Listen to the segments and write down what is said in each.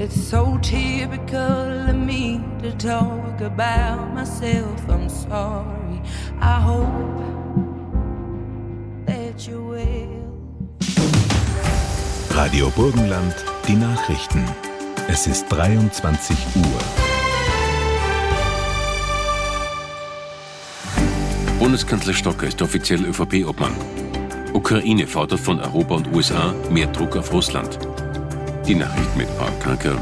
It's so typical of me to talk about myself. I'm sorry. I hope that you will. Radio Burgenland, die Nachrichten. Es ist 23 Uhr. Bundeskanzler Stocker ist offiziell ÖVP-Obmann. Ukraine fordert von Europa und USA mehr Druck auf Russland. Die Nachricht mit Paul Kanker.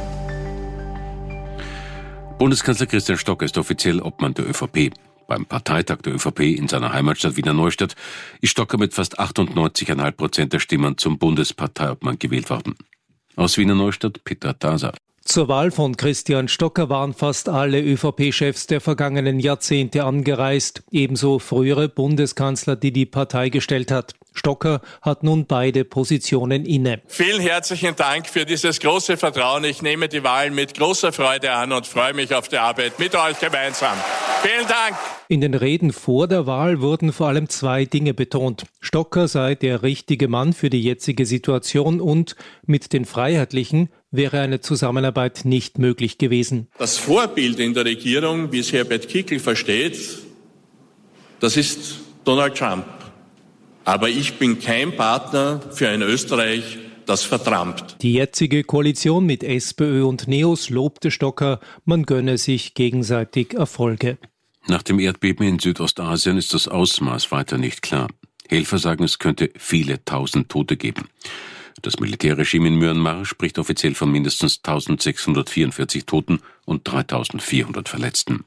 Bundeskanzler Christian Stocker ist offiziell Obmann der ÖVP. Beim Parteitag der ÖVP in seiner Heimatstadt Wiener Neustadt ist Stocker mit fast 98,5% der Stimmen zum Bundesparteiobmann gewählt worden. Aus Wiener Neustadt Peter Daser. Zur Wahl von Christian Stocker waren fast alle ÖVP-Chefs der vergangenen Jahrzehnte angereist, ebenso frühere Bundeskanzler, die die Partei gestellt hat. Stocker hat nun beide Positionen inne. Vielen herzlichen Dank für dieses große Vertrauen. Ich nehme die Wahl mit großer Freude an und freue mich auf die Arbeit mit euch gemeinsam. Vielen Dank. In den Reden vor der Wahl wurden vor allem zwei Dinge betont. Stocker sei der richtige Mann für die jetzige Situation und mit den Freiheitlichen wäre eine Zusammenarbeit nicht möglich gewesen. Das Vorbild in der Regierung, wie es Herbert Kickl versteht, das ist Donald Trump. Aber ich bin kein Partner für ein Österreich, das vertrampt. Die jetzige Koalition mit SPÖ und NEOS lobte Stocker, man gönne sich gegenseitig Erfolge. Nach dem Erdbeben in Südostasien ist das Ausmaß weiter nicht klar. Helfer sagen, es könnte viele tausend Tote geben. Das Militärregime in Myanmar spricht offiziell von mindestens 1644 Toten und 3400 Verletzten.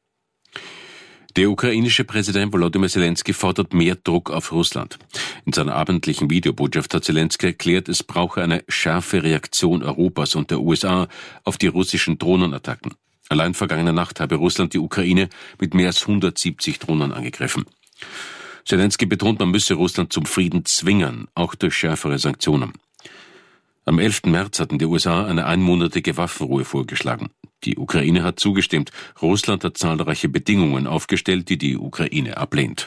Der ukrainische Präsident Volodymyr Zelensky fordert mehr Druck auf Russland. In seiner abendlichen Videobotschaft hat Zelensky erklärt, es brauche eine scharfe Reaktion Europas und der USA auf die russischen Drohnenattacken. Allein vergangene Nacht habe Russland die Ukraine mit mehr als 170 Drohnen angegriffen. Zelensky betont, man müsse Russland zum Frieden zwingen, auch durch schärfere Sanktionen. Am 11. März hatten die USA eine einmonatige Waffenruhe vorgeschlagen. Die Ukraine hat zugestimmt. Russland hat zahlreiche Bedingungen aufgestellt, die die Ukraine ablehnt.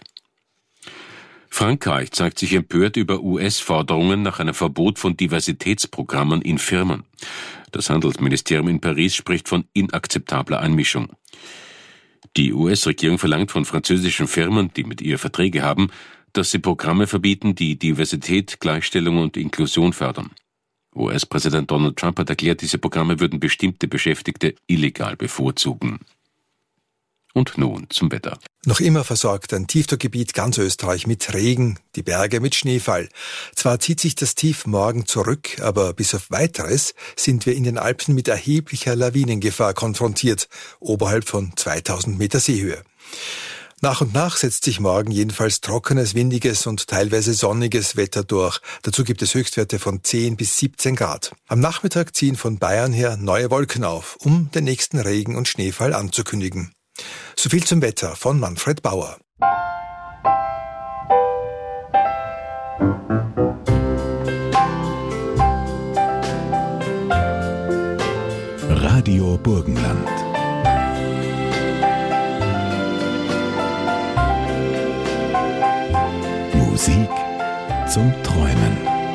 Frankreich zeigt sich empört über US-Forderungen nach einem Verbot von Diversitätsprogrammen in Firmen. Das Handelsministerium in Paris spricht von inakzeptabler Einmischung. Die US-Regierung verlangt von französischen Firmen, die mit ihr Verträge haben, dass sie Programme verbieten, die Diversität, Gleichstellung und Inklusion fördern. US-Präsident Donald Trump hat erklärt, diese Programme würden bestimmte Beschäftigte illegal bevorzugen. Und nun zum Wetter. Noch immer versorgt ein Tiefdruckgebiet ganz Österreich mit Regen, die Berge mit Schneefall. Zwar zieht sich das Tief morgen zurück, aber bis auf Weiteres sind wir in den Alpen mit erheblicher Lawinengefahr konfrontiert, oberhalb von 2000 Meter Seehöhe. Nach und nach setzt sich morgen jedenfalls trockenes, windiges und teilweise sonniges Wetter durch. Dazu gibt es Höchstwerte von 10 bis 17 Grad. Am Nachmittag ziehen von Bayern her neue Wolken auf, um den nächsten Regen und Schneefall anzukündigen. So viel zum Wetter von Manfred Bauer. Radio Burgenland. Musik zum Träumen.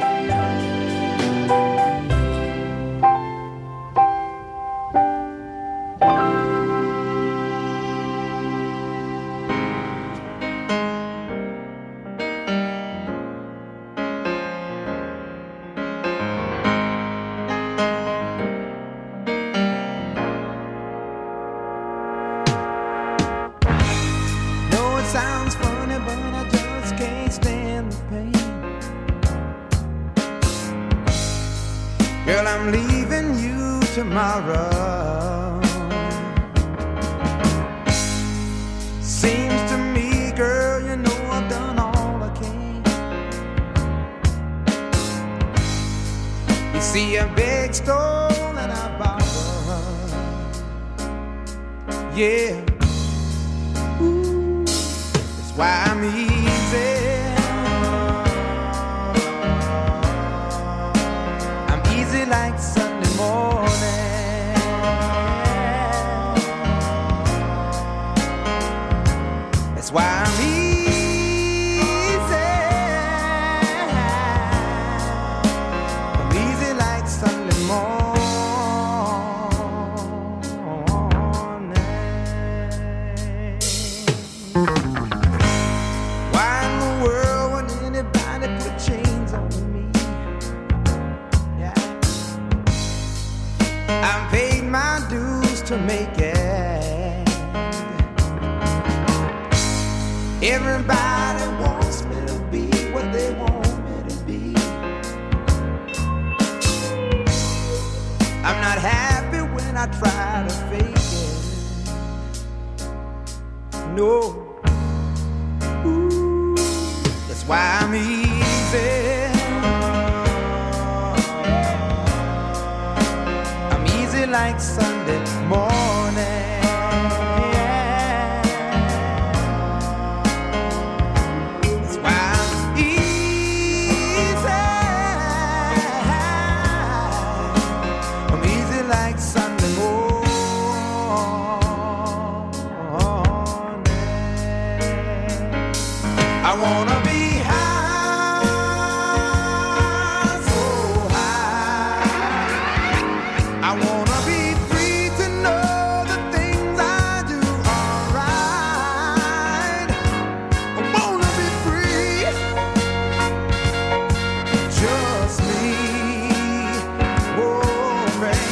Girl, I'm leaving you tomorrow. Seems to me, girl, you know I've done all I can. You see a big stone and I borrowed. Yeah. Ooh, that's why I'm easy. Like Sunday morning. That's why I'm easy. I'm easy like Sunday morning. to make it. Everybody wants me to be what they want me to be. I'm not happy when I try to fake it. No. Ooh, that's why I'm easy. I'm easy like Sunday morning. I wanna be high, so high. I wanna be free to know the things I do are right. I wanna be free, just me, oh baby.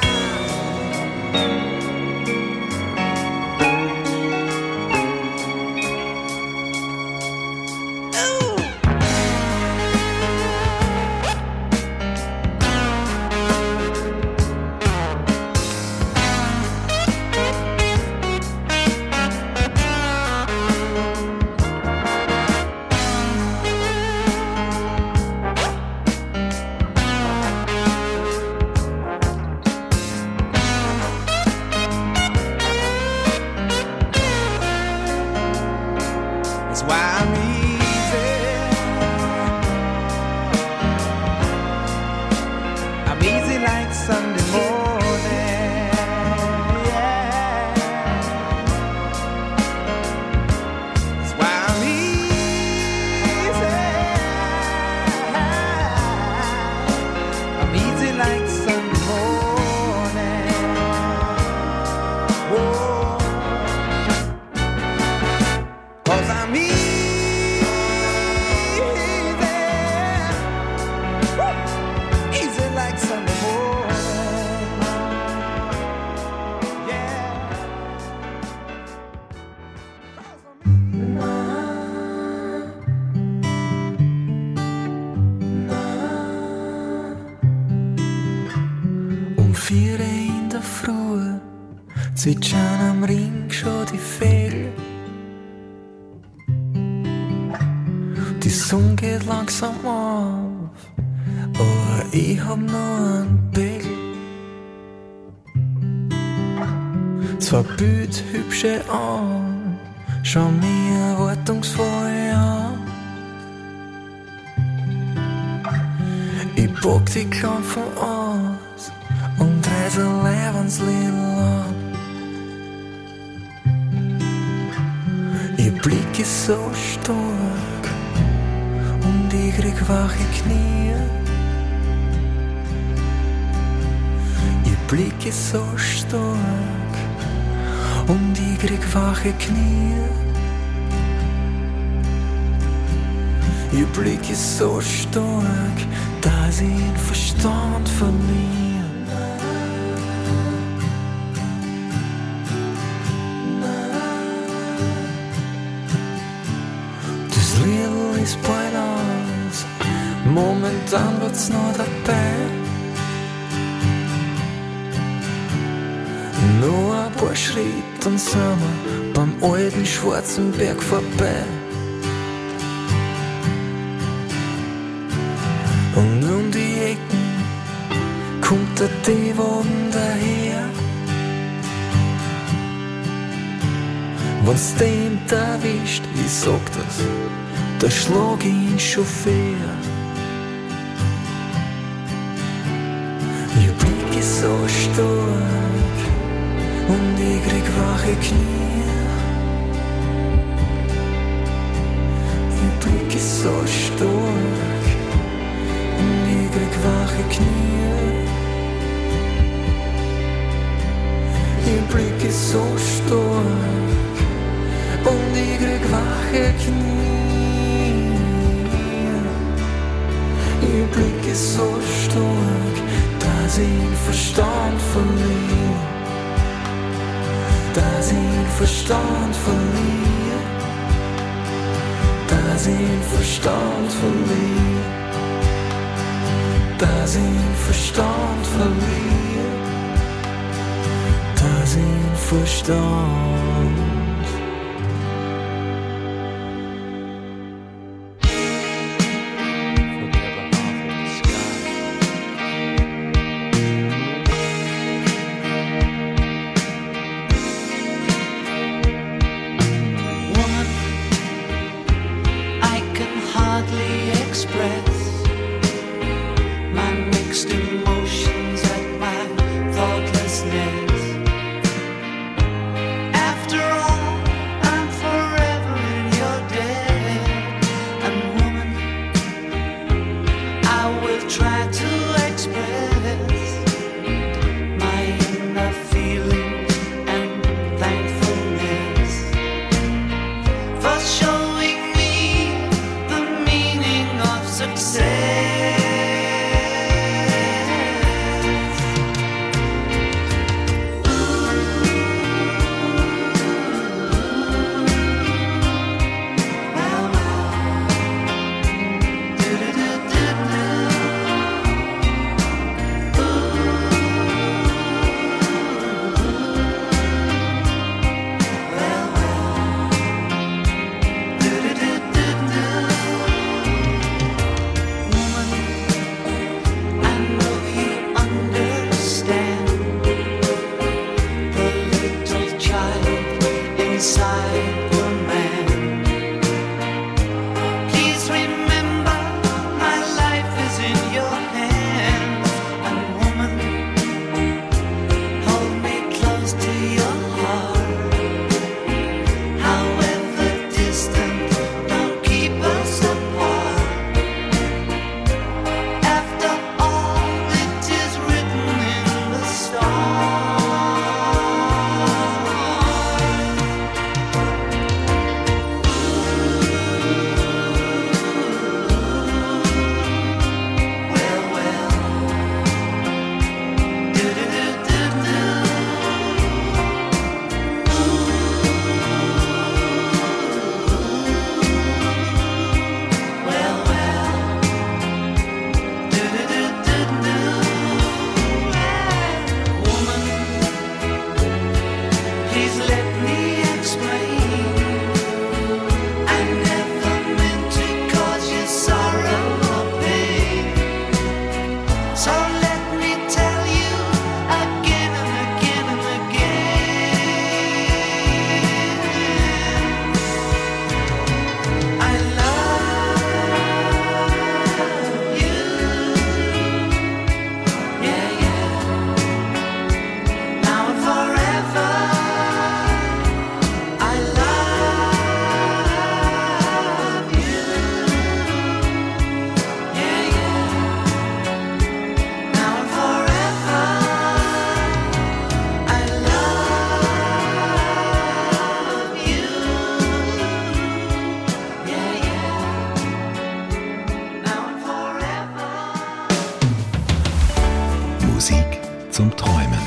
Zwitschern am Ring schon die Vögel. Die Sonne geht langsam auf, aber ich hab nur einen Pegel. Zwei bildhübsche an, schau mich erwartungsvoll an. Ich pack die Klampfen aus und reise Lebenslied an. Ihr Blick ist so stark und ich krieg wache Knie. Ihr Blick ist so stark und ich krieg wache Knie. Ihr Blick ist so stark, dass ich den Verstand verliere. Ist bald aus, momentan wird's noch dabei. Nur ein paar Schritte und sind wir beim alten schwarzen Berg vorbei. Und um die Ecken kommt der D-Wagen daher. Wenn's den erwischt, ich sag das, da schlag ich ihn Chauffeur. Ihr Blick ist so stark und ich krieg wache Knie. Ihr Blick ist so stark und ich krieg wache Knie. Ihr Blick ist so stark und ich krieg wache Knie. Ihr Blick ist so stark, dass ich den Verstand verliere. Da zijn verstand verlier. Da zijn verstand verlier. Da zijn verstand verlier. Da zijn verstand. zum Träumen.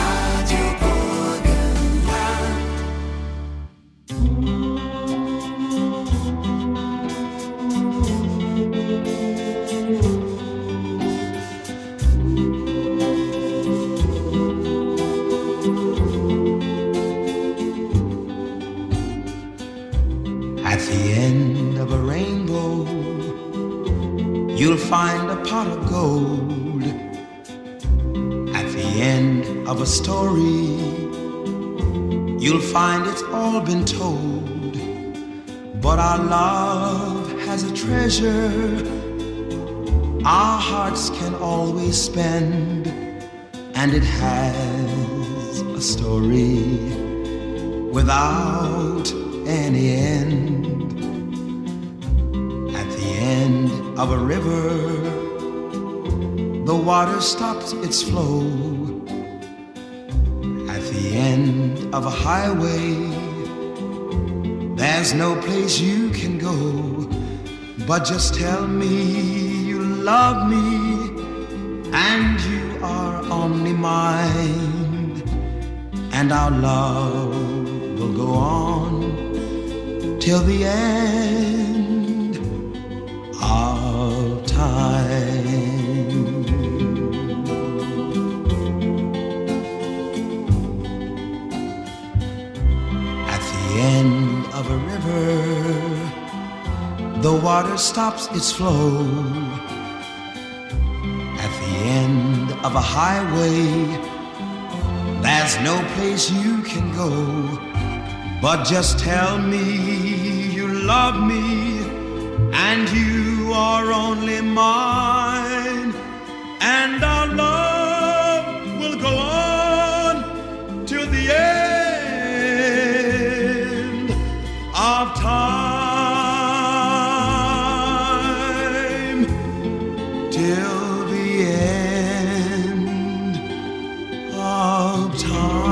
At the end of a rainbow, you'll find a pot of gold. At the end of a story, you'll find it's all been told. But our love has a treasure our hearts can always spend, and it has a story without any end. At the end of a river, the water stops its flow. At the end of a highway, there's no place you can go. But just tell me you love me, and you are only mine, and our love will go on till the end of time. At the end of a river, the water stops its flow. At the end of a highway, there's no place you can go. But just tell me you love me and you are only mine, and our love will go on till the end of time, till the end of time.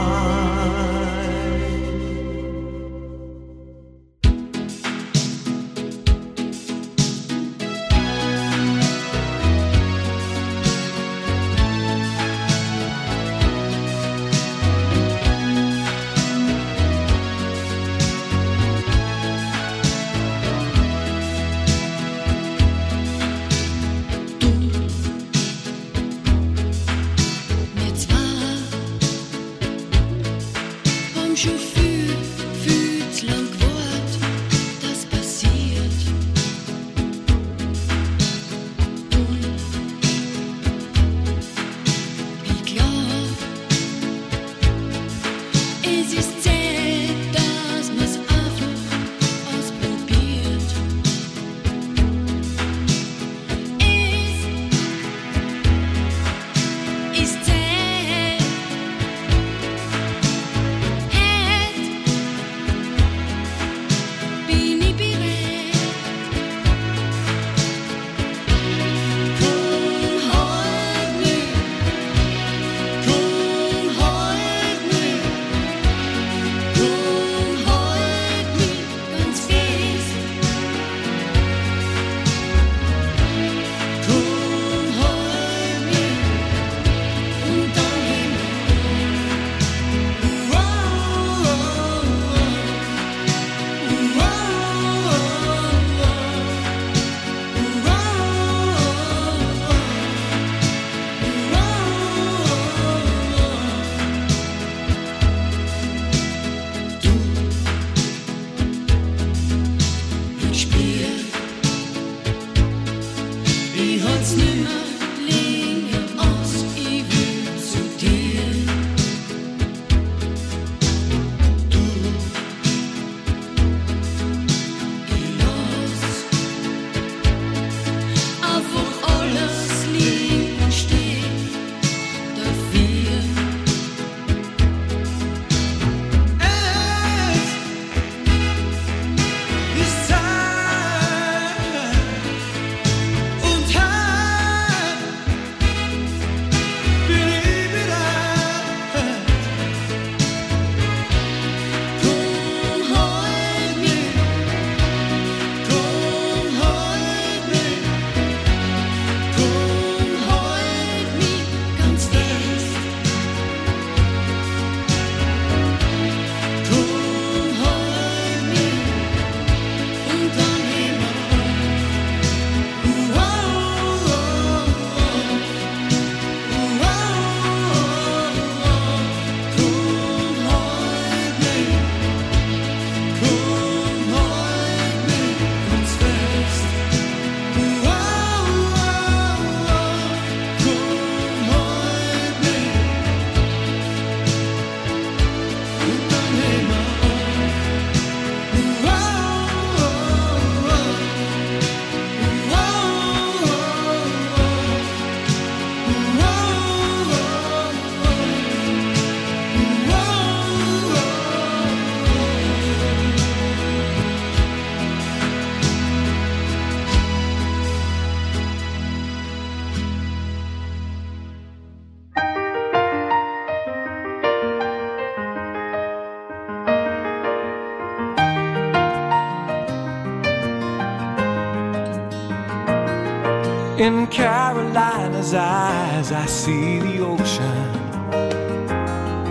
In Carolina's eyes, I see the ocean.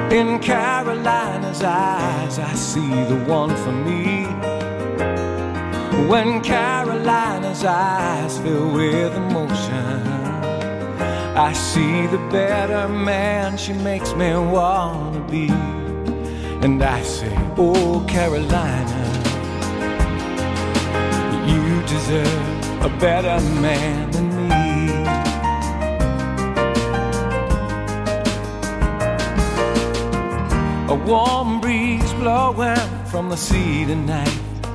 In Carolina's eyes, I see the one for me. When Carolina's eyes fill with emotion, I see the better man she makes me wanna be. And I say, oh Carolina, you deserve a better man than me. A warm breeze blowing from the sea tonight,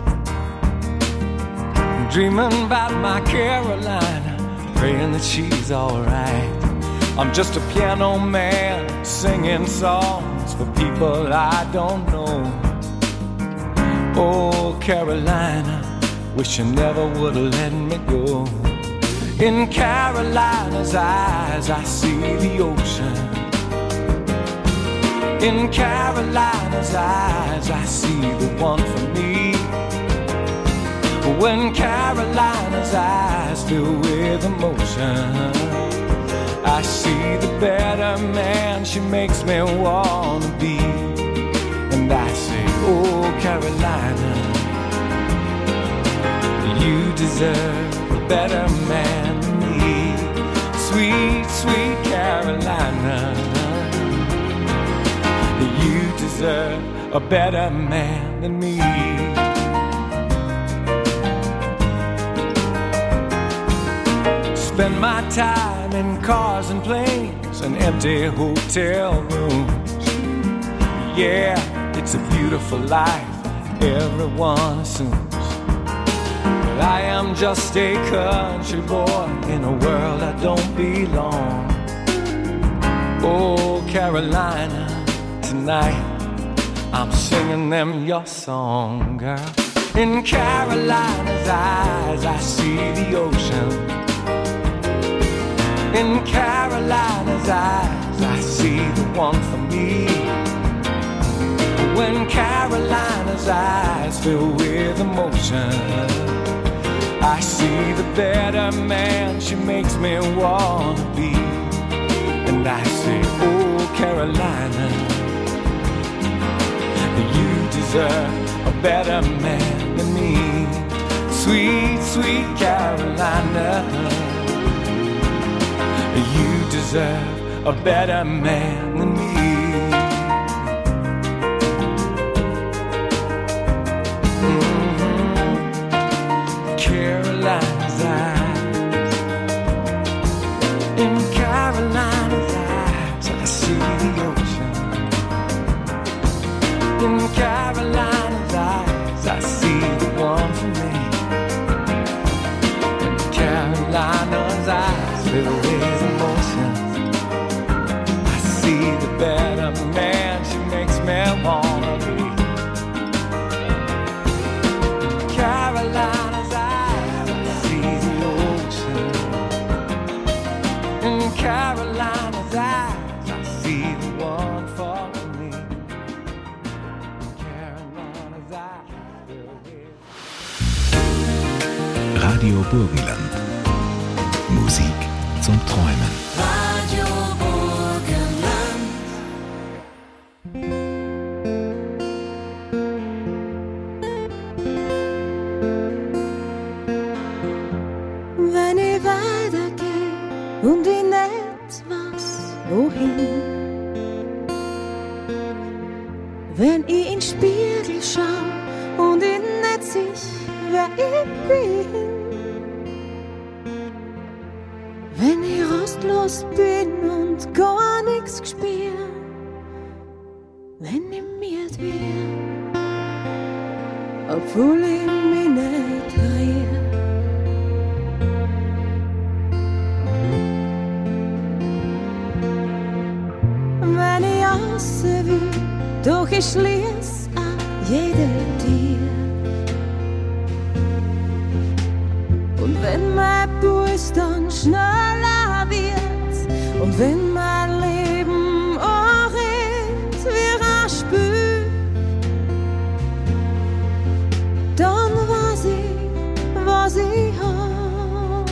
I'm dreaming about my Carolina, praying that she's alright. I'm just a piano man singing songs for people I don't know. Oh Carolina, wish you never would've let me go. In Carolina's eyes, I see the ocean. In Carolina's eyes, I see the one for me. When Carolina's eyes fill with emotion, I see the better man she makes me wanna be. And I say, oh Carolina, you deserve a better man than me. Sweet, sweet Carolina, you deserve a better man than me. Spend my time in cars and planes and empty hotel rooms. Yeah, it's a beautiful life, everyone assumes. But I am just a country boy in a world I don't belong. Oh Carolina, tonight I'm singing them your song, girl. In Carolina's eyes, I see the ocean. In Carolina's eyes, I see the one for me. When Carolina's eyes fill with emotion, I see the better man she makes me wanna be. And I say, oh Carolina, you deserve a better man than me. Sweet, sweet Carolina, you deserve a better man than me. Carolina's eyes, in Carolina's eyes, I see the ocean. In Carolina's eyes, I see the one for me. In Carolina's eyes, fill with emotion, I see the better man she makes me wanna be. In Carolina's eyes, I see the ocean. In Carolina's eyes, I see the one for me. In Carolina's eyes, fill with Radio Burgenland. Musik zum Träumen. Radio Burgenland. Wenn ich weitergehe und ich nicht weiß, wohin. Wenn ich in den Spiegel schau und ich nicht sicher, wer ich bin. Wenn ich rastlos bin und gar nichts gespür, wenn ich müde wird, obwohl ich mich nicht rühr. Wenn ich aussehen will, doch ich schließ an jede Tür. Und wenn mein Puls dann schneller wird und wenn mein Leben auch rennt wie ein Spiel, dann weiß ich, was ich hab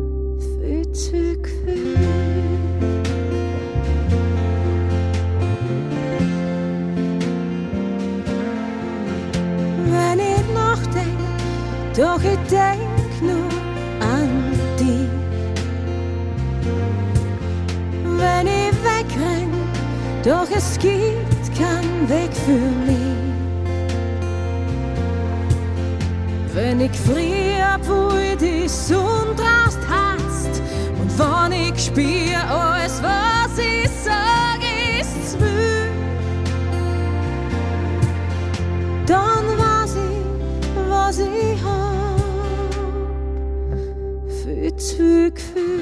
für zu Gefühl. doch ich denk nur an dich. Wenn ich wegrenn, doch es gibt keinen Weg für mich. Wenn ich frier, wo die Sonne draust hast und wenn ich spür, alles was ich sag ist zu viel, dann weiß ich, was ich hab für zu Gefühl.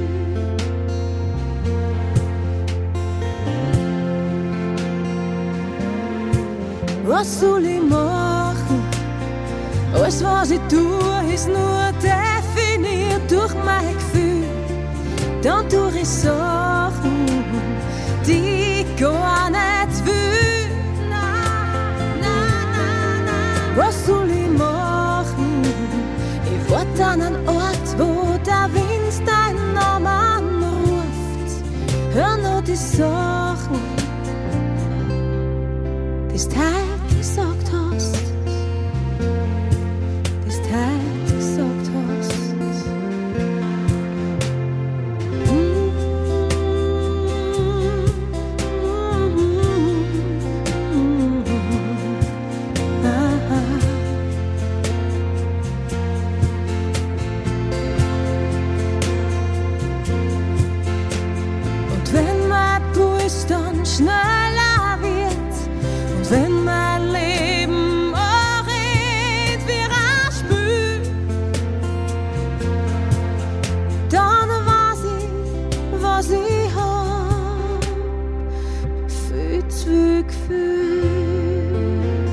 Was soll ich machen? Alles, was ich tue, ist nur definiert durch mein Gefühl. Dann tue ich Sachen, die ich gar nicht will. Was soll ich machen? Ich warte an einem Ort, wo der Wind deinen Namen ruft. Hör nur die Sachen, die du heute gesagt hast. Schneller wird und wenn mein Leben auch wie ein Spiel, dann weiß ich, was ich hab für zu Gefühl.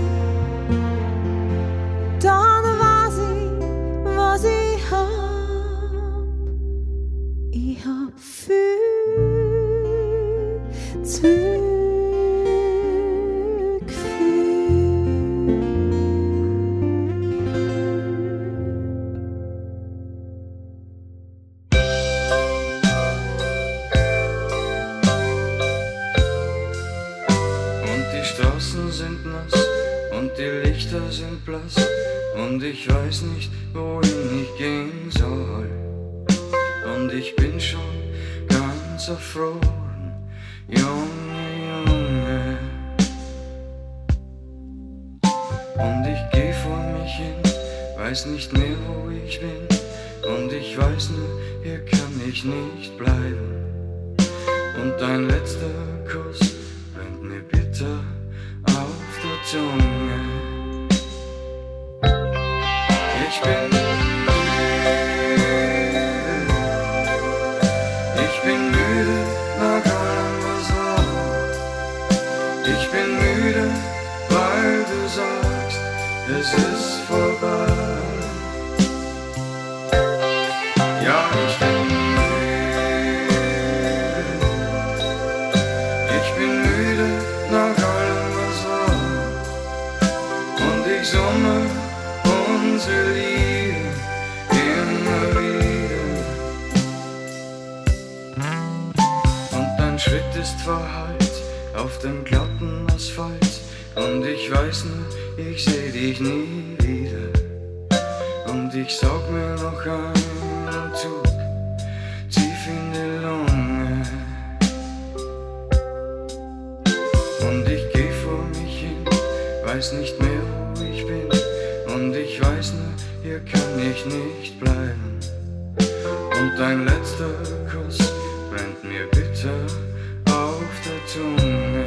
Dann weiß ich, was ich hab. Ich hab viel zu sind blass und ich weiß nicht, wohin ich gehen soll. Und ich bin schon ganz erfroren, Junge, Junge. Und ich geh vor mich hin, weiß nicht mehr, wo ich bin. Und ich weiß nur, hier kann ich nicht bleiben. Und dein letzter Kuss brennt mir bitter auf der Zunge. Ich bin müde nach allem, was war. Ich bin müde, weil du sagst, es ist vorbei. Ja, ich bin müde nach allem, was war. Und ich summe unsere Liebe immer wieder. Und dein Schritt ist Wahrheit auf dem glatten Asphalt. Und ich weiß nur, ich seh dich nie wieder. Und ich saug mir noch einen Zug tief in die Lunge. Und ich geh vor mich hin, weiß nicht mehr, wo ich bin. Und ich weiß nur, hier kann ich nicht bleiben. Und dein letzter Kuss brennt mir bitter auf der Zunge.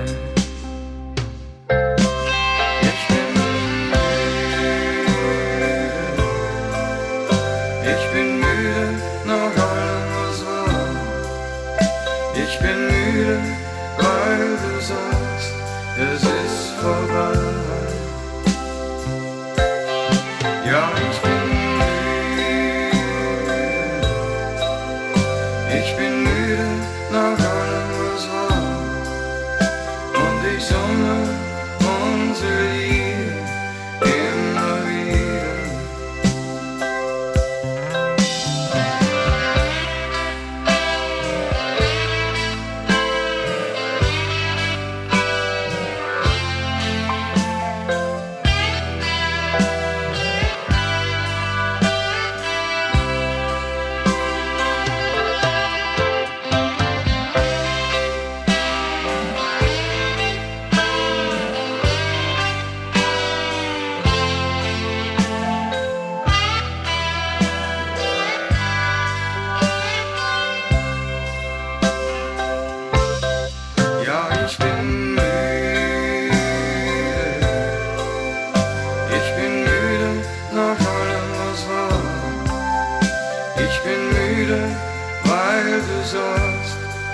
Ich bin müde nach allem, was war. Ich bin müde, weil du sagst, es ist vorbei. Ja, ich bin müde nach allem, was war. Und ich summe unsere Liebe immer wieder.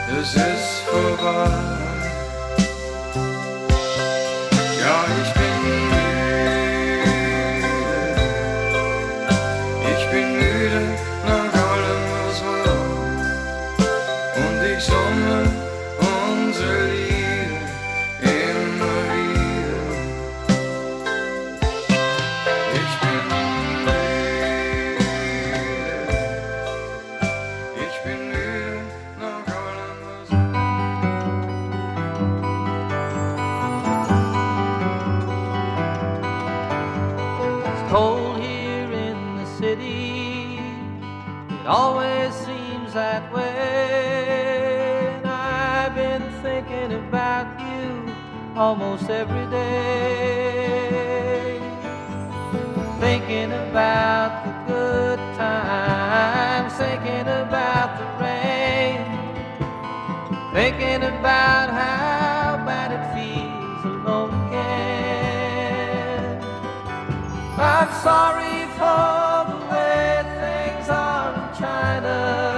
es ist vorbei. Ja, ich bin müde nach allem, was war. Und ich summe unsere Liebe immer wieder. Ich bin müde nach allem, was war. It's cold here in the city. It always seems that way, and I've been thinking about you almost every day. Thinking about the good times, thinking about the rain, thinking about how bad it feels alone again. I'm sorry for the way things are in China.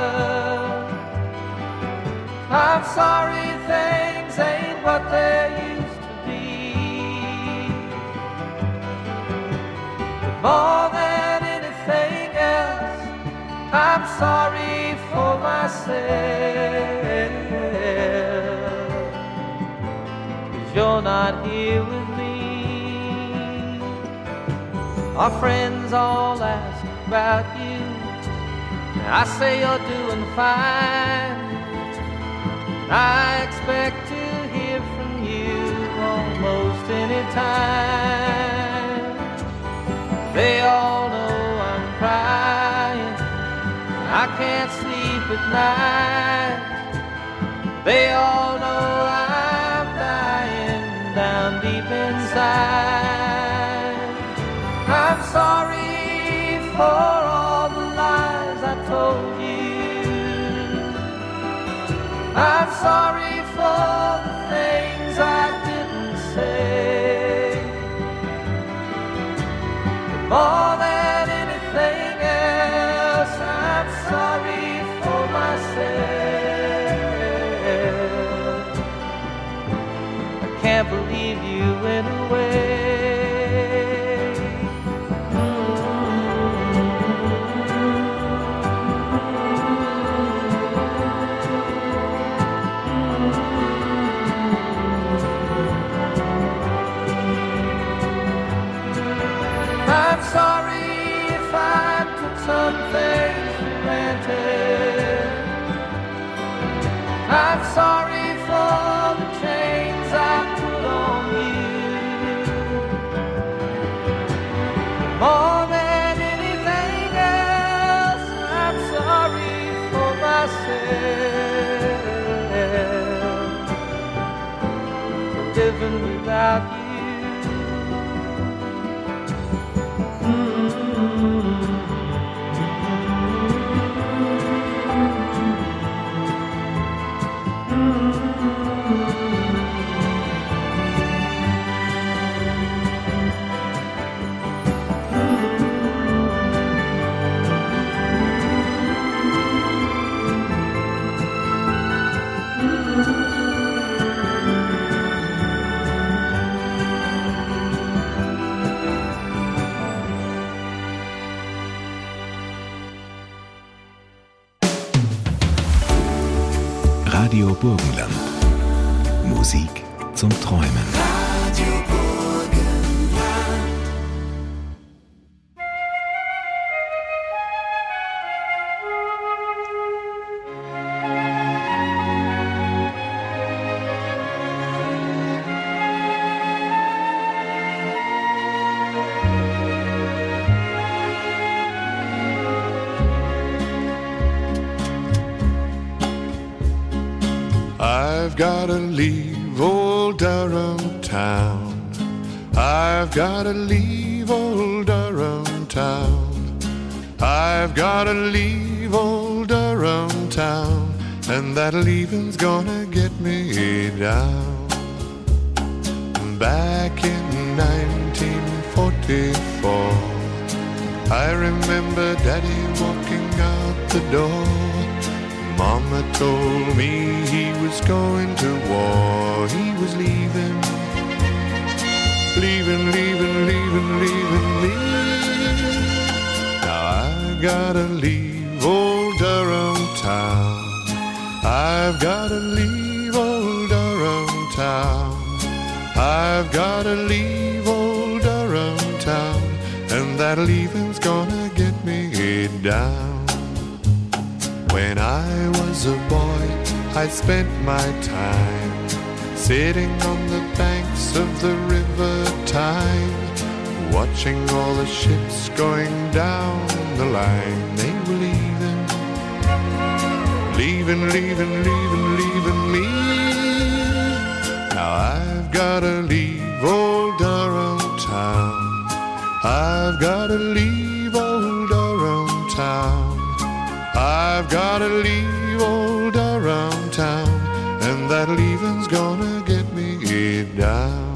I'm sorry things ain't what they used to be. But more than anything else, I'm sorry for myself. 'Cause you're not here with me. Our friends all ask about you. I say you're doing fine. I expect to hear from you almost any time. They all know I'm crying. I can't sleep at night. They all know I'm dying down deep inside. I'm sorry for all the lies I told you. I'm sorry for the things I didn't say. But more than anything else, I'm sorry for myself. I can't believe you went away. I'm sorry if I took some things for granted. I'm sorry for the chains I put on you. More than anything else, I'm sorry for myself. For living without you. Radio Burgenland. Musik zum Träumen. Radio Burgenland. I've gotta leave old Durham town. I've gotta leave old Durham town. I've gotta leave old Durham town, and that leaving's gonna get me down. Back in 1944, I remember Daddy walking out the door. Mama told me he was going to war. He was leaving, leaving, leaving, leaving, leaving me. Now I gotta leave old Durham town. I've gotta leave old Durham town. I've gotta leave old Durham town, and that leaving's gonna get me down. When I was a boy, I spent my time sitting on the banks of the river Tyne, watching all the ships going down the line. They were leaving, leaving, leaving, leaving, leaving me. Now I've gotta leave old Durham town. I've gotta leave old Durham town. I've gotta leave old Durham town, and that leaving's gonna get me down.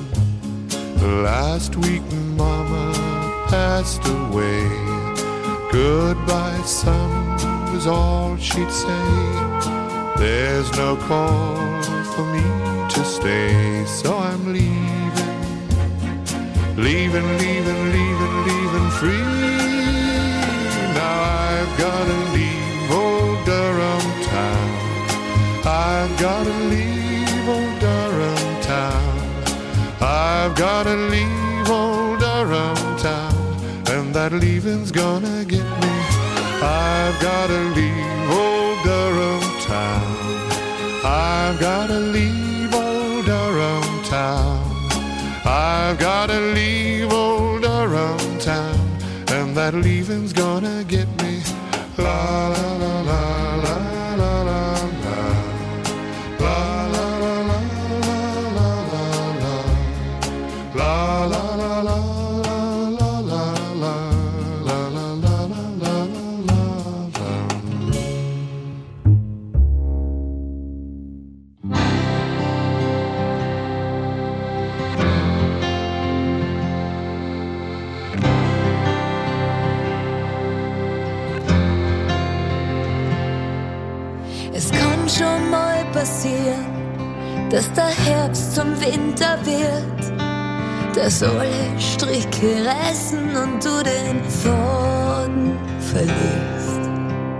Last week Mama passed away. Goodbye son was all she'd say. There's no call for me to stay, so I'm leaving, leaving, leaving, leaving, leaving free. Now I've gotta leave old Durham town. I've gotta leave old Durham town. I've gotta leave old Durham town, and that leaving's gonna get me. I've gotta leave old Durham town. I've gotta leave old Durham town. I've gotta leave old Durham town, and that leaving's gonna get me. La la la la la la la la. La la la la la la la la. La la la la la la la la la la la la. Es kann schon mal passieren, dass der Herbst zum Winter wird, dass alle Stricke reißen und du den Faden verlierst.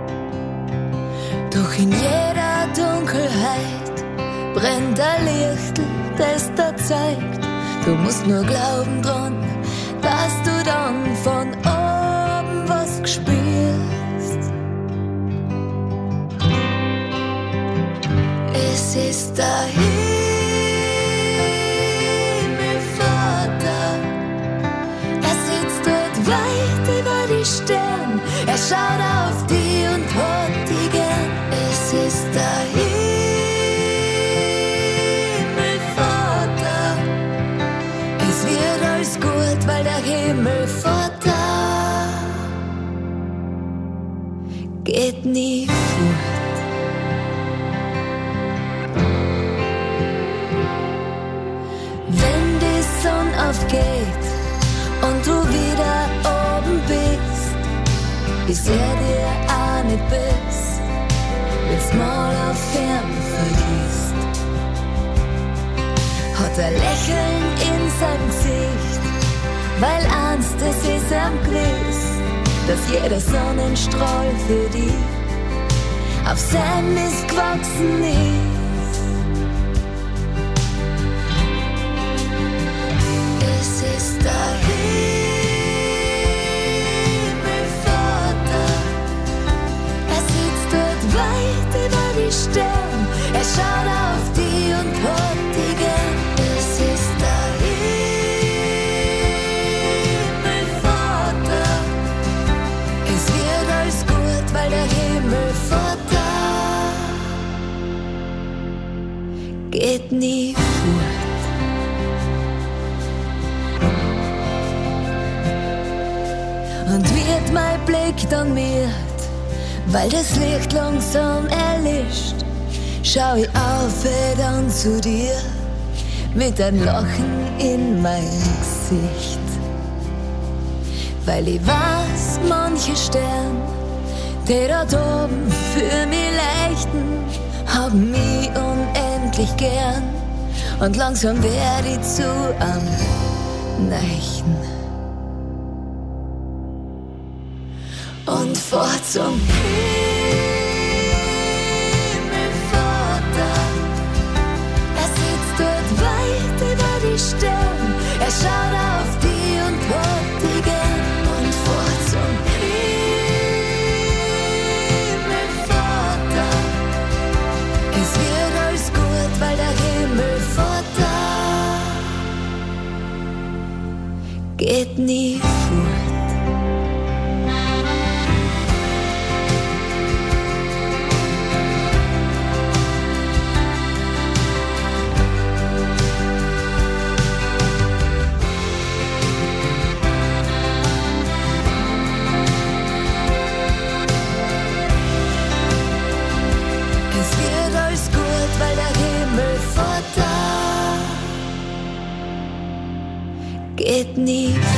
Doch in jeder Dunkelheit brennt ein Lichtl, das da zeigt, du musst nur glauben dran, dass du dann von oben was spürst. Es ist der Himmelvater, er sitzt dort weit über die Sterne, er schaut auf die und hat die gern. Es ist der Himmelvater, es wird alles gut, weil der Himmelvater geht nie fort. Aufgeht und du wieder oben bist, bis er dir auch nicht bist, wenn's mal auf ihn vergisst. Hat ein Lächeln in seinem Gesicht, weil eins, das ist am gewiss, dass jeder Sonnenstrahl für dich auf sein Mist gewachsen ist. Der Himmelvater, er sitzt dort weit über die Sterne, er schaut auf die und hat die gern. Es ist der Himmelvater, es wird alles gut, weil der Himmelvater geht nie fort. Und wird mein Blick dann miert, weil das Licht langsam erlischt, schau ich auf dann zu dir, mit einem Lachen in mein Gesicht. Weil ich weiß, manche Sterne, die dort oben für mich leuchten, hab mich unendlich gern und langsam werd ich zu am Neichen. Und fahr zum Himmelvater, er sitzt dort weit über die Sterne, er schaut auf die und hat die gern. Und fahr zum Himmelvater, es wird alles gut, weil der Himmelvater geht nie fort. Weil der Himmelvater geht nie fort.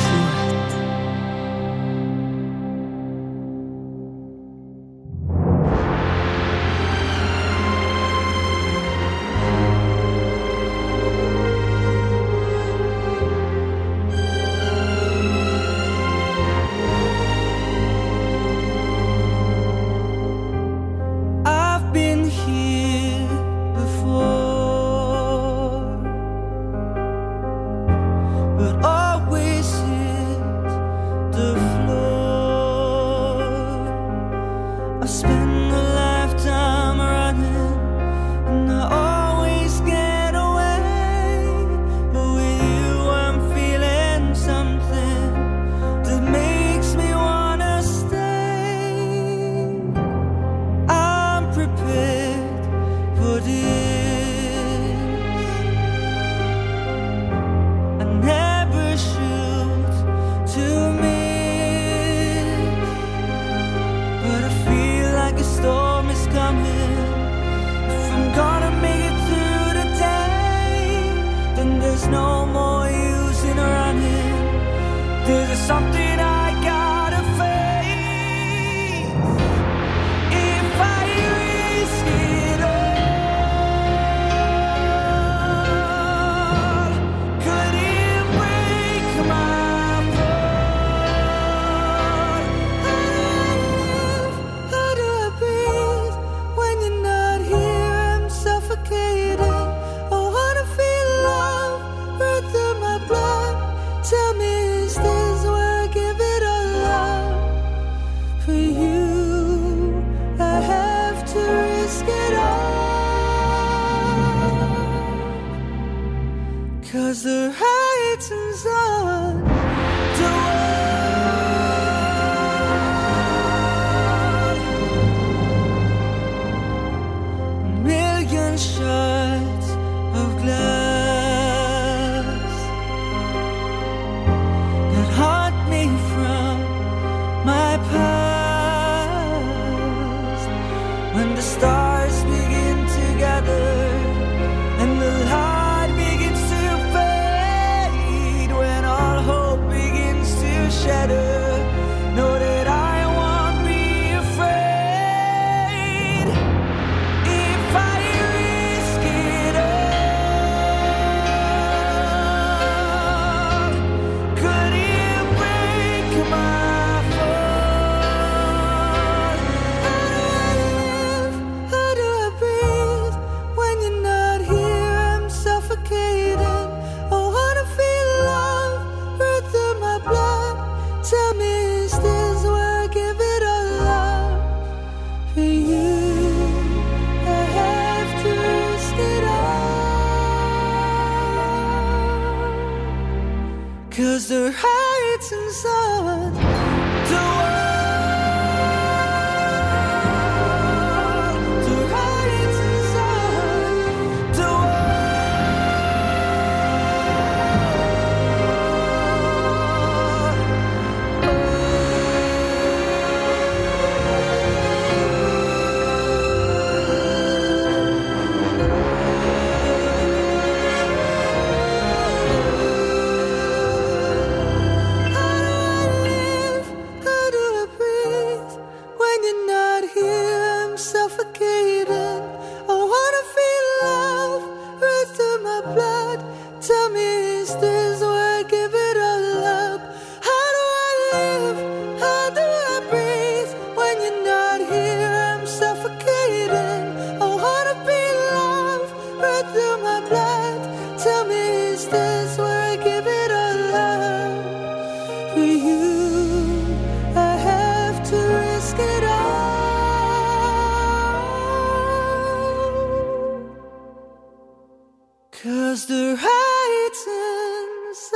'cause the writing's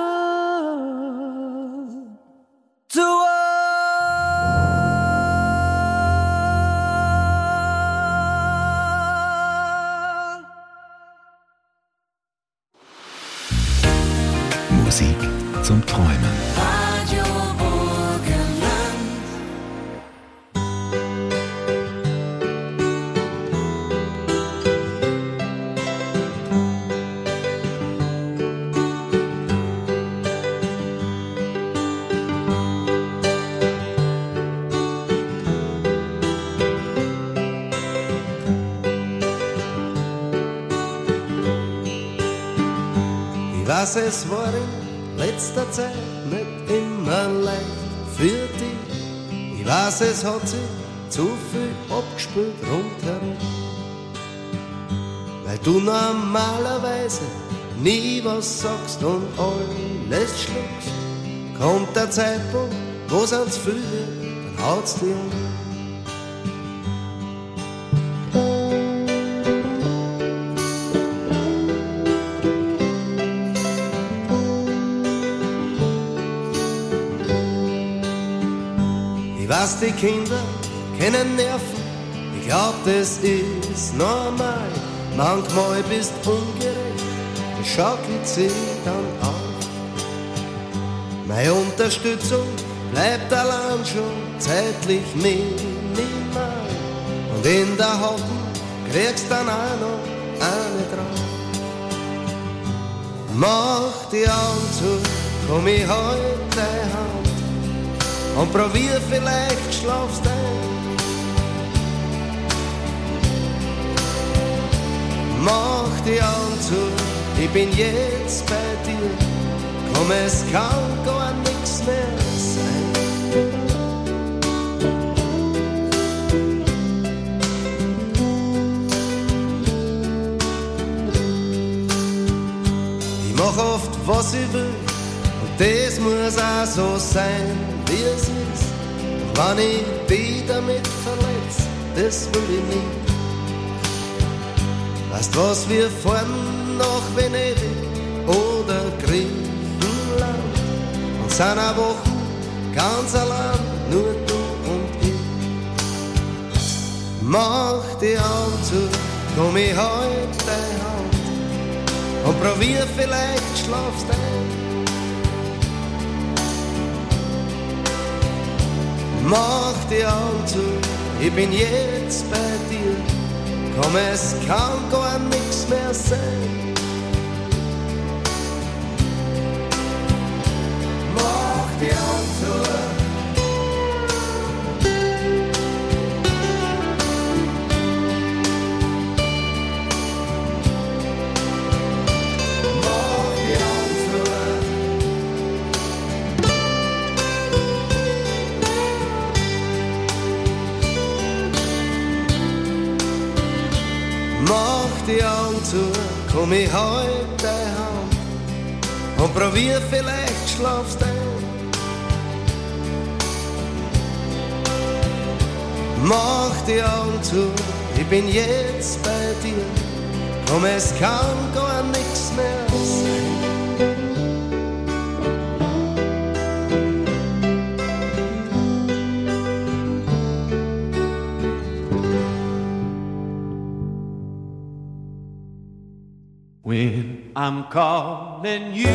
on the wall. Musik zum Träumen. Radio Burgenland. Ich weiß, es war in letzter Zeit nicht immer leicht für dich. Ich weiß, es hat sich zu viel abgespielt rundherum. Weil du normalerweise nie was sagst und alles schluckst. Kommt der Zeitpunkt, wo's ans viel wird, dann haut's dich um. Was die Kinder kennen Nerven, ich glaub, das ist normal. Manchmal bist ungerecht, das schaukelt sich dann auf. Meine Unterstützung bleibt allein schon zeitlich minimal. Und in der Hoffnung kriegst dann auch noch eine drauf. Mach die Augen zu, komm ich halt deine Hand und probier, vielleicht schlafst ein. Mach die Augen zu, ich bin jetzt bei dir. Komm, es kann gar nichts mehr sein. Ich mach oft, was ich will, und das muss auch so sein, wie es ist. Wenn ich dich damit verletz, das will ich nicht. Weißt was, wir fahren nach Venedig oder Griechenland und sind eine Woche ganz allein, nur du und ich. Mach die Augen zu, komm ich halt deine Hand und probier, vielleicht schlafst ein. Mach die Augen zu, ich bin jetzt bei dir. Komm, es kann gar nichts mehr sein. Mach die Augen zu. Mach die Augen zu. Mach die Augen zu, komm ich halt deine Hand und probier, vielleicht schlafst ein. Mach die Augen zu, ich bin jetzt bei dir. Komm, es kann gar nichts mehr sein. When I'm calling you,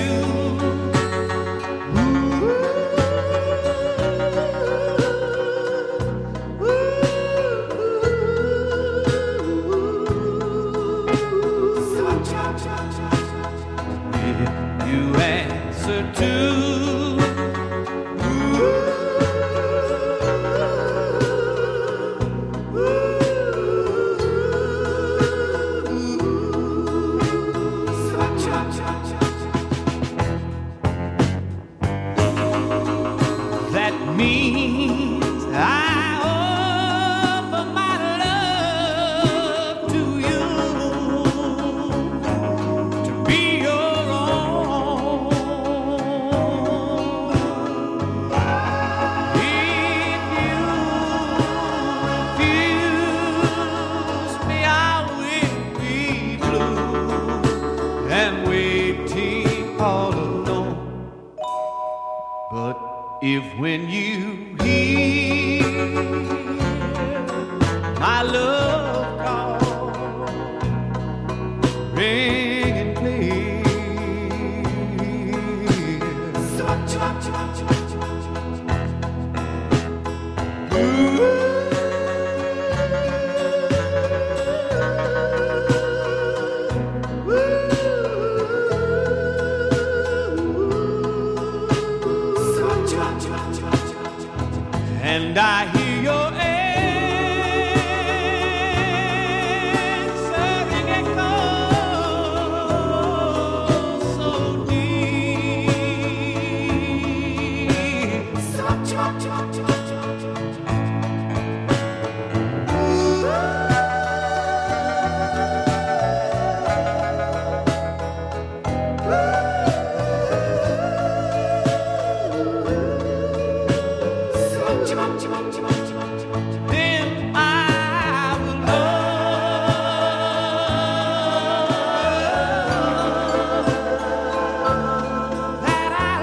if you answer to if when you hear my love call ringing clear, and I hear your answering echo so then I will know that our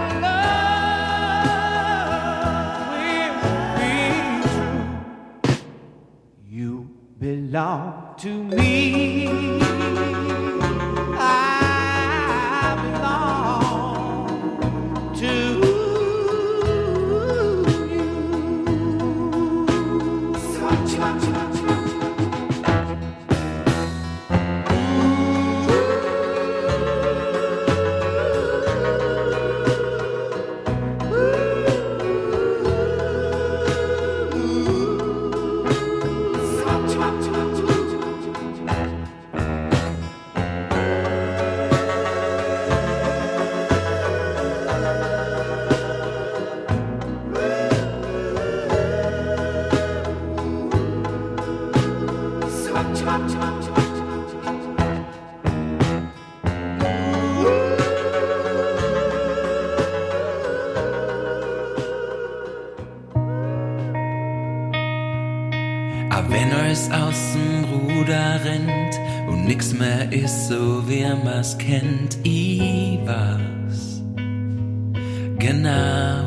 love will be true. You belong to me. I belong to you. Aber wenn alles aus dem Ruder rennt und nix mehr ist so, wie man's kennt, ich weiß genau,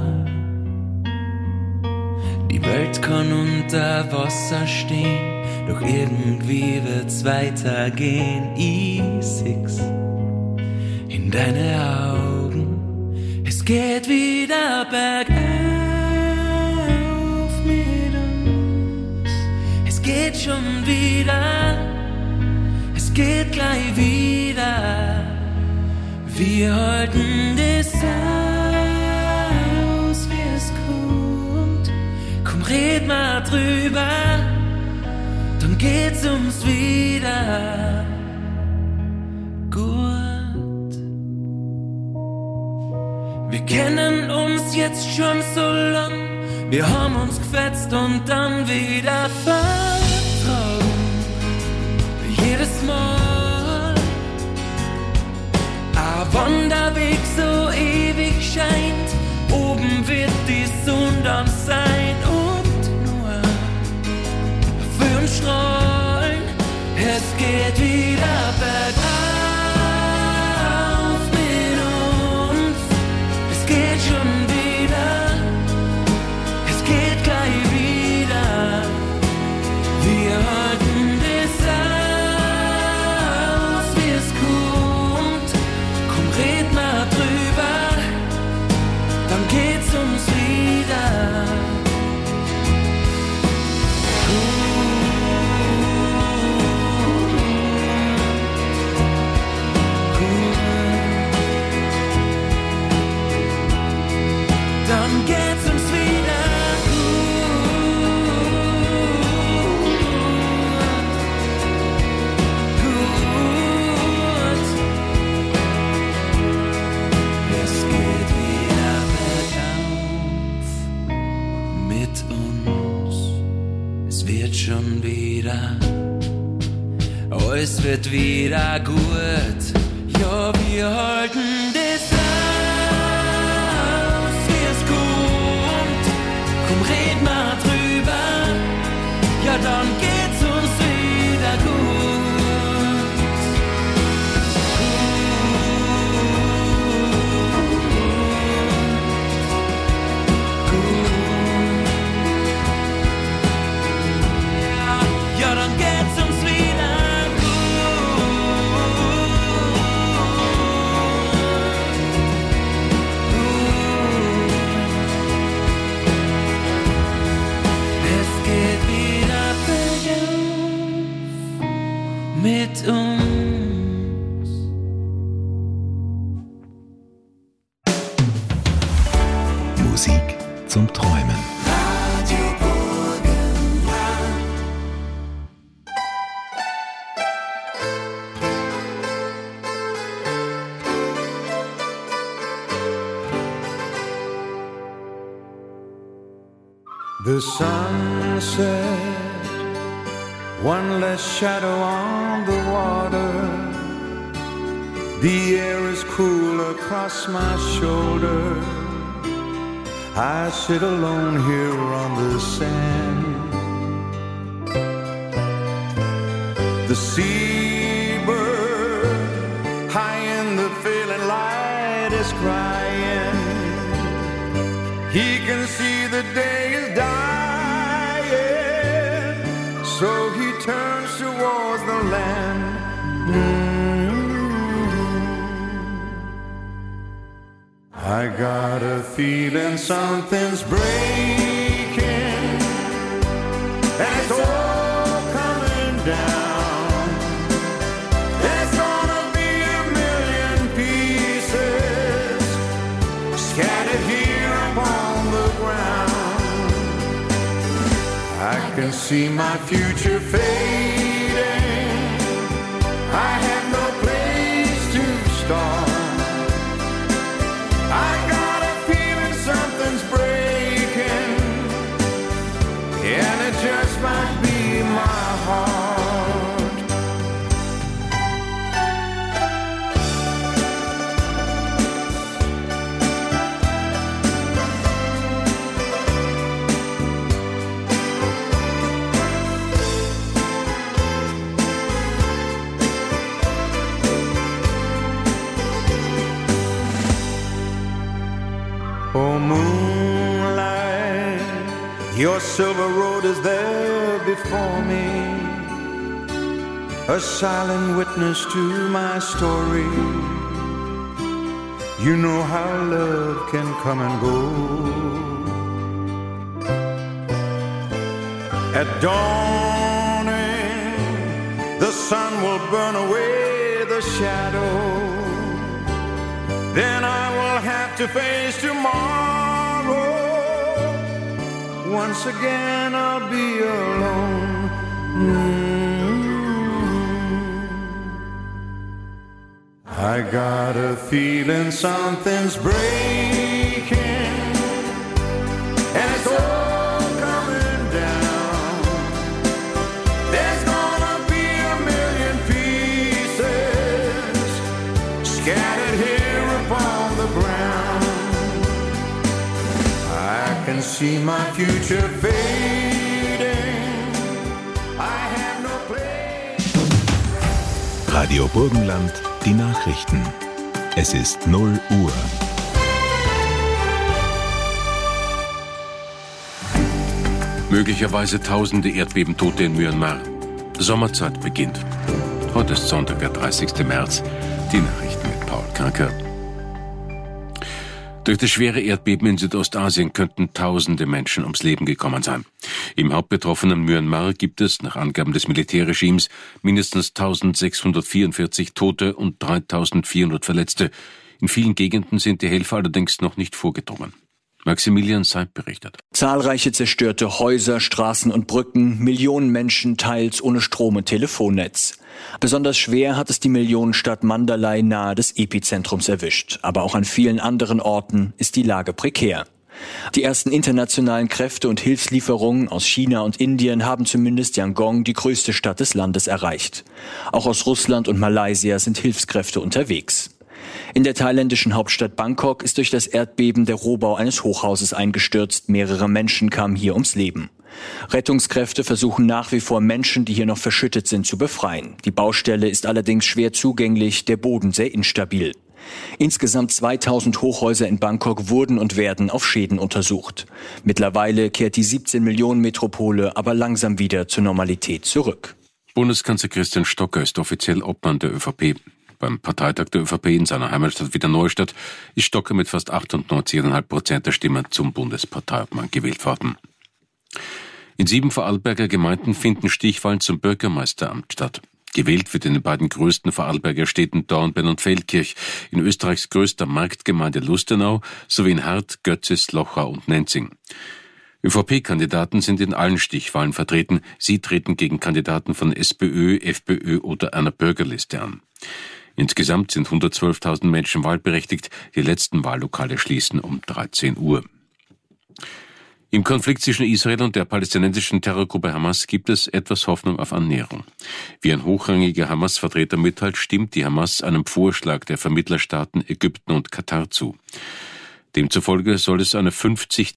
die Welt kann unter Wasser stehen, doch irgendwie wird's weitergehen. Ich seh's in deine Augen, es geht wieder bergauf mit uns. Es geht schon wieder, es geht gleich wieder. Wir halten das aus, wie es kommt. Komm, red mal drüber, dann geht's uns wieder gut. Wir kennen uns jetzt schon so lang, wir haben uns gefetzt und dann wieder vertrauen. Jedes Mal ein Wanderweg so ewig scheint, oben wird die Sonne dann sein und nur für uns strahlen. Es geht wieder bergauf mit uns, es geht schon wieder, es geht gleich wieder. Wir halten das aus, wie es kommt. Komm, red mal drüber, dann geht's uns wieder. Dann geht's uns wieder gut. Es geht wieder bergauf mit uns. Es wird schon wieder, alles wird wieder gut. Ja, wir halten das aus, wie es kommt. Komm, red mal drüber, ja, dann geht's uns wieder gut. Gut. uns. Musik zum Träumen. The sunset, one less shadow on the water. The air is cool across my shoulder. I sit alone here on the sand. The seabird high in the failing light is crying. He can see the day is dying, so he turns towards the land. I got a feeling something's breaking, and it's all coming down. There's gonna be a million pieces scattered here upon the ground. I can see my future fading. I have no place to start. I got a feeling something's breaking, and it just might be my heart. Oh, moonlight, your silver road is there before me, a silent witness to my story. You know how love can come and go. At dawning, the sun will burn away the shadow. Then I will have to face tomorrow. Once again I'll be alone. I got a feeling something's breaking, and it's all coming down. There's gonna be a million pieces scattered here upon the ground. I can see my future fading. I have no place. Radio Burgenland, die Nachrichten. Es ist 0 Uhr. Möglicherweise tausende Erdbebentote in Myanmar. Sommerzeit beginnt. Heute ist Sonntag, der 30. März. Die Nachrichten mit Paul Kranker. Durch das schwere Erdbeben in Südostasien könnten tausende Menschen ums Leben gekommen sein. Im hauptbetroffenen Myanmar gibt es, nach Angaben des Militärregimes, mindestens 1644 Tote und 3400 Verletzte. In vielen Gegenden sind die Helfer allerdings noch nicht vorgedrungen. Maximilian Seib berichtet. Zahlreiche zerstörte Häuser, Straßen und Brücken, Millionen Menschen teils ohne Strom und Telefonnetz. Besonders schwer hat es die Millionenstadt Mandalay nahe des Epizentrums erwischt. Aber auch an vielen anderen Orten ist die Lage prekär. Die ersten internationalen Kräfte und Hilfslieferungen aus China und Indien haben zumindest Yangon, die größte Stadt des Landes, erreicht. Auch aus Russland und Malaysia sind Hilfskräfte unterwegs. In der thailändischen Hauptstadt Bangkok ist durch das Erdbeben der Rohbau eines Hochhauses eingestürzt. Mehrere Menschen kamen hier ums Leben. Rettungskräfte versuchen nach wie vor, Menschen, die hier noch verschüttet sind, zu befreien. Die Baustelle ist allerdings schwer zugänglich, der Boden sehr instabil. Insgesamt 2000 Hochhäuser in Bangkok wurden und werden auf Schäden untersucht. Mittlerweile kehrt die 17-Millionen-Metropole aber langsam wieder zur Normalität zurück. Bundeskanzler Christian Stocker ist offiziell Obmann der ÖVP. Beim Parteitag der ÖVP in seiner Heimatstadt Wiener Neustadt ist Stocker mit fast 98,5% der Stimmen zum Bundesparteiobmann gewählt worden. In 7 Vorarlberger Gemeinden finden Stichwahlen zum Bürgermeisteramt statt. Gewählt wird in den beiden größten Vorarlberger Städten Dornbirn und Feldkirch, in Österreichs größter Marktgemeinde Lustenau sowie in Hart, Götzis, Lochau und Nenzing. ÖVP-Kandidaten sind in allen Stichwahlen vertreten. Sie treten gegen Kandidaten von SPÖ, FPÖ oder einer Bürgerliste an. Insgesamt sind 112.000 Menschen wahlberechtigt. Die letzten Wahllokale schließen um 13 Uhr. Im Konflikt zwischen Israel und der palästinensischen Terrorgruppe Hamas gibt es etwas Hoffnung auf Annäherung. Wie ein hochrangiger Hamas-Vertreter mitteilt, stimmt die Hamas einem Vorschlag der Vermittlerstaaten Ägypten und Katar zu. Demzufolge soll es eine 50